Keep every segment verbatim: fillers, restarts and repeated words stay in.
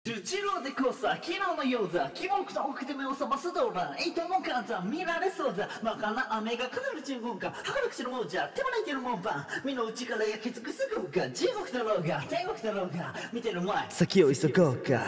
十字路でこそ昨日の夜だ希望と奥手目を覚ますドラ糸の火山見られそうだ真っ赤な雨がかなり十分か儚く口のもんじゃ手もらいてるもんば身の内から焼き尽くす豪華地獄だろうが天国だろうが見てる前先を急ごうか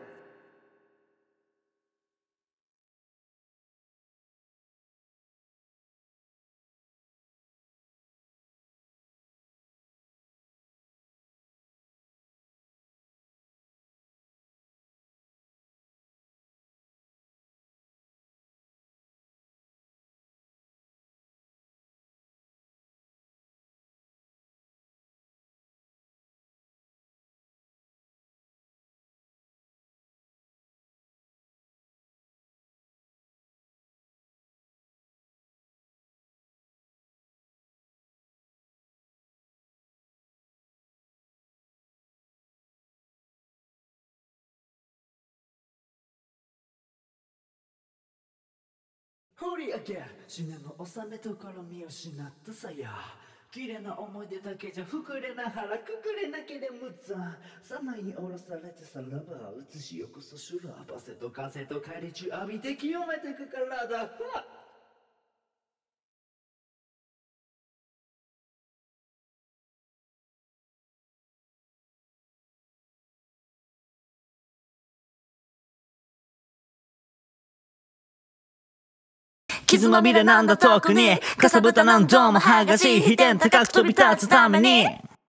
掘り上げる死ねの収めところ見失ったさや綺麗な思い出だけじゃ膨れな腹くくれなけれむつさまに降ろされてさらば映しよこそ修羅汗と風と帰り中浴びて清めてくからだ傷まみれなんだ特にかさぶた何度も剥がし飛天高く飛び立つために